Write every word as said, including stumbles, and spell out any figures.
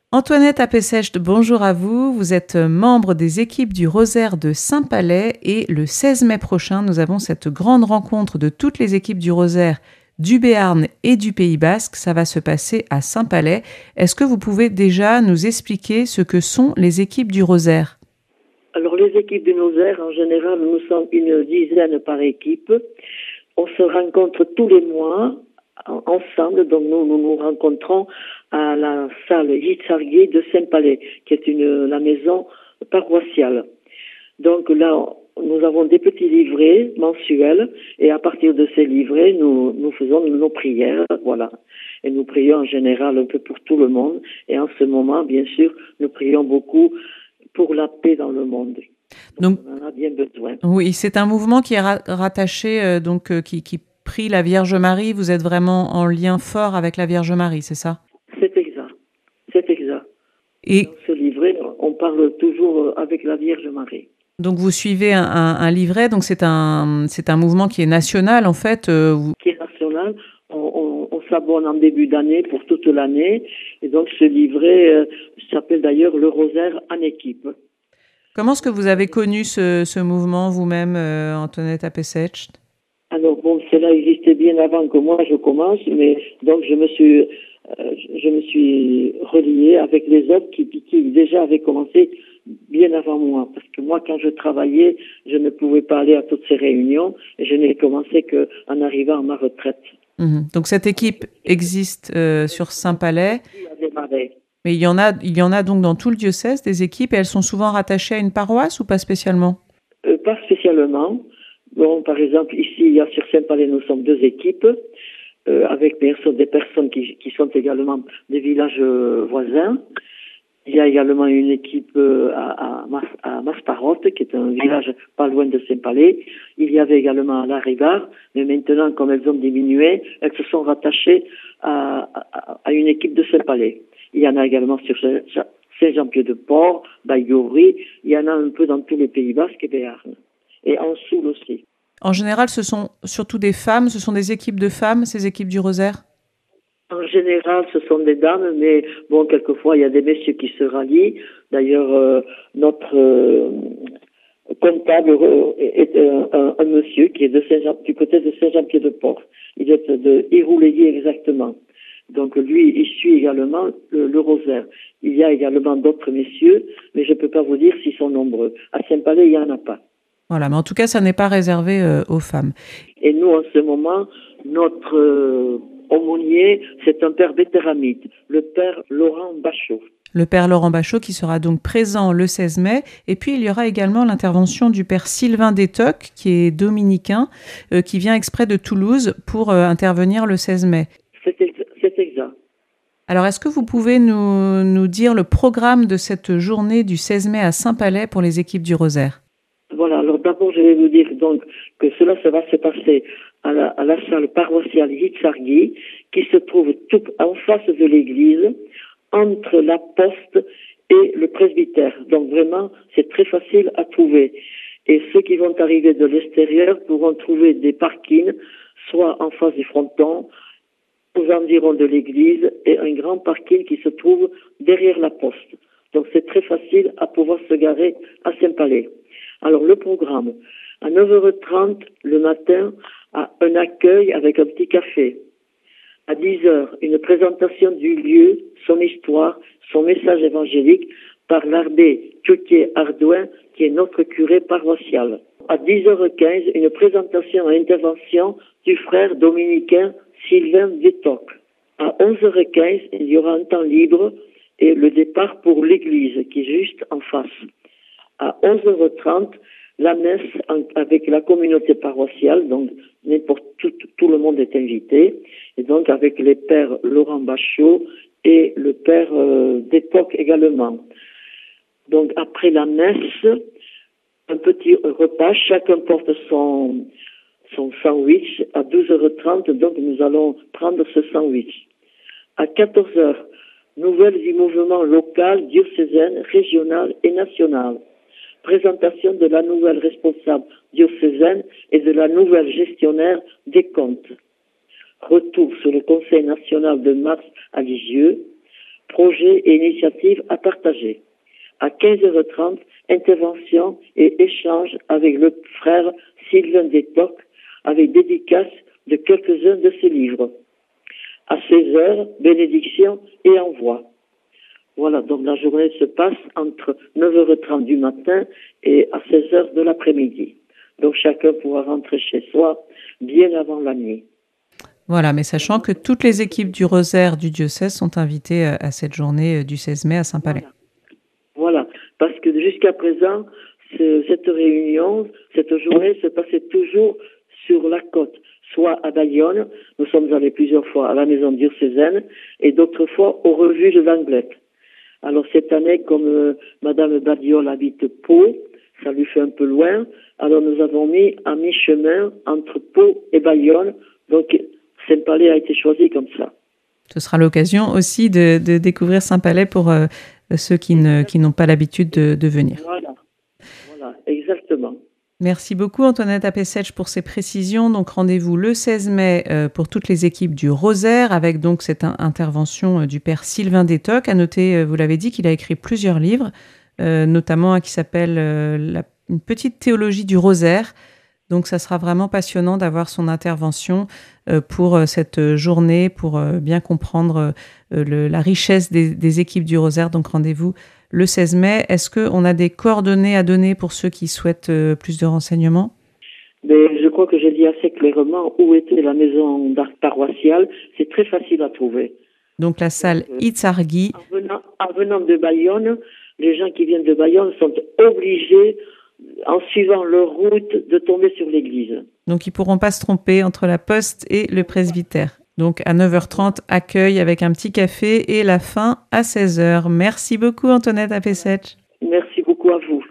Antoinette Apessecht, bonjour à vous. Vous êtes membre des équipes du Rosaire de Saint-Palais et le seize mai prochain, nous avons cette grande rencontre de toutes les équipes du Rosaire du Béarn et du Pays Basque. Ça va se passer à Saint-Palais. Est-ce que vous pouvez déjà nous expliquer ce que sont les équipes du Rosaire ? Alors les équipes du Rosaire, en général, nous sommes une dizaine par équipe. On se rencontre tous les mois ensemble, donc nous nous, nous rencontrons à la salle Yitzhardie de Saint-Palais, qui est une, la maison paroissiale. Donc là, nous avons des petits livrets mensuels, et à partir de ces livrets, nous, nous faisons nos prières, voilà. Et nous prions en général un peu pour tout le monde, et en ce moment, bien sûr, nous prions beaucoup pour la paix dans le monde. Donc, donc on en a bien besoin. Oui, c'est un mouvement qui est ra- rattaché, euh, donc euh, qui, qui prie la Vierge Marie. Vous êtes vraiment en lien fort avec la Vierge Marie, c'est ça ? C'est exact, c'est exact. Et dans ce livret, on parle toujours avec la Vierge Marie. Donc vous suivez un, un, un livret, donc c'est un, c'est un mouvement qui est national en fait. Euh, vous... Qui est national. On, on, on s'abonne en début d'année pour toute l'année. Et donc ce livret euh, s'appelle d'ailleurs le Rosaire en équipe. Comment est-ce que vous avez connu ce, ce mouvement vous-même, euh, Antoinette Apessecht ? Alors bon, cela existait bien avant que moi je commence, mais donc je me suis, euh, je me suis reliée avec les autres qui, qui, qui déjà avaient commencé bien avant moi. Parce que moi, quand je travaillais, je ne pouvais pas aller à toutes ces réunions et je n'ai commencé qu'en arrivant à ma retraite. Mmh. Donc cette équipe existe euh, sur Saint-Palais. Mais il y en a, il y en a donc dans tout le diocèse des équipes et elles sont souvent rattachées à une paroisse ou pas spécialement ? euh, Pas spécialement. Bon, par exemple, ici, il y a sur Saint-Palais, nous sommes deux équipes, euh, avec bien sûr des personnes qui, qui sont également des villages euh, voisins. Il y a également une équipe euh, à, à, Mas, à Masparotte, qui est un village pas loin de Saint-Palais. Il y avait également à La Rivard, mais maintenant, comme elles ont diminué, elles se sont rattachées à, à, à une équipe de Saint-Palais. Il y en a également sur Saint-Jean-Pied-de-Port, Baïgorry, il y en a un peu dans tous les Pays Basques et Béarn. Et en Soule aussi. En général, ce sont surtout des femmes, ce sont des équipes de femmes, ces équipes du Rosaire ? En général, ce sont des dames, mais bon, quelquefois, il y a des messieurs qui se rallient. D'ailleurs, euh, notre euh, comptable est un, un, un monsieur qui est de Saint-Jean, du côté de Saint-Jean-Pied-de-Port. Il est de Iroulégué exactement. Donc lui, il suit également le, le Rosaire. Il y a également d'autres messieurs, mais je ne peux pas vous dire s'ils sont nombreux. À Saint-Palais, il n'y en a pas. Voilà, mais en tout cas, ça n'est pas réservé euh, aux femmes. Et nous, en ce moment, notre euh, aumônier, c'est un père béthéramite, le père Laurent Bachot. Le père Laurent Bachot qui sera donc présent le seize mai. Et puis, il y aura également l'intervention du père Sylvain Détoc, qui est dominicain, euh, qui vient exprès de Toulouse pour euh, intervenir le seize mai. C'est exact. C'est exact. Alors, est-ce que vous pouvez nous, nous dire le programme de cette journée du seize mai à Saint-Palais pour les équipes du Rosaire ? Voilà, alors d'abord, je vais vous dire donc que cela ça va se passer à la, à la salle paroissiale Yitzhardie, qui se trouve tout en face de l'église, entre la poste et le presbytère. Donc vraiment, c'est très facile à trouver. Et ceux qui vont arriver de l'extérieur pourront trouver des parkings, soit en face du fronton, aux environs de l'église, et un grand parking qui se trouve derrière la poste. Donc c'est très facile à pouvoir se garer à Saint-Palais. Alors le programme, à neuf heures trente le matin, un accueil avec un petit café. À dix heures, une présentation du lieu, son histoire, son message évangélique par l'abbé Tchoutier-Ardouin, qui est notre curé paroissial. À dix heures quinze, une présentation et intervention du frère dominicain Sylvain Détoc. À onze heures quinze, il y aura un temps libre et le départ pour l'église, qui est juste en face. À onze heures trente, la messe en, avec la communauté paroissiale, donc n'importe tout, tout le monde est invité, et donc avec les pères Laurent Bachot et le père euh, Détoc également. Donc après la messe, un petit repas, chacun porte son, son sandwich à douze heures trente, donc nous allons prendre ce sandwich. À quatorze heures, nouvelles du mouvement local, diocésaine, régional et national. Présentation de la nouvelle responsable diocésaine et de la nouvelle gestionnaire des comptes. Retour sur le Conseil national de mars à Lisieux. projets et initiatives à partager. À quinze heures trente, intervention et échange avec le frère Sylvain Détoc, avec dédicace de quelques-uns de ses livres. À seize heures, bénédiction et envoi. Voilà, donc la journée se passe entre neuf heures trente du matin et à seize heures de l'après-midi. Donc chacun pourra rentrer chez soi bien avant la nuit. Voilà, mais sachant que toutes les équipes du Rosaire du diocèse sont invitées à cette journée du seize mai à Saint-Palais. Voilà, voilà. Parce que jusqu'à présent, ce, cette réunion, cette journée se passait toujours sur la côte, soit à Bayonne, nous sommes allés plusieurs fois à la maison diocésaine, et d'autres fois aux revues de l'Anglette. Alors cette année, comme euh, Madame Badiol habite Pau, ça lui fait un peu loin, alors nous avons mis à mi-chemin entre Pau et Bayonne, donc Saint-Palais a été choisi comme ça. Ce sera l'occasion aussi de, de découvrir Saint-Palais pour euh, ceux qui, ne, qui n'ont pas l'habitude de, de venir. Voilà, voilà, exactement. Merci beaucoup Antoinette Apessetch pour ces précisions. Donc rendez-vous le seize mai euh, pour toutes les équipes du Rosaire avec donc cette in- intervention euh, du père Sylvain Détoc. À noter, euh, vous l'avez dit, qu'il a écrit plusieurs livres, euh, notamment un qui s'appelle euh, la, Une petite théologie du Rosaire. Donc ça sera vraiment passionnant d'avoir son intervention euh, pour euh, cette journée, pour euh, bien comprendre euh, le, la richesse des, des équipes du Rosaire. Donc rendez-vous le seize mai. Est-ce qu'on a des coordonnées à donner pour ceux qui souhaitent euh, plus de renseignements? Mais je crois que j'ai dit assez clairement où était la maison d'art paroissiale. C'est très facile à trouver. Donc la salle euh, Itzarghi. En venant, en venant de Bayonne, les gens qui viennent de Bayonne sont obligés, en suivant leur route, de tomber sur l'église. Donc ils ne pourront pas se tromper entre la poste et le presbytère. Donc à neuf heures trente, accueil avec un petit café et la fin à seize heures. Merci beaucoup Antoinette Apessetch. Merci beaucoup à vous.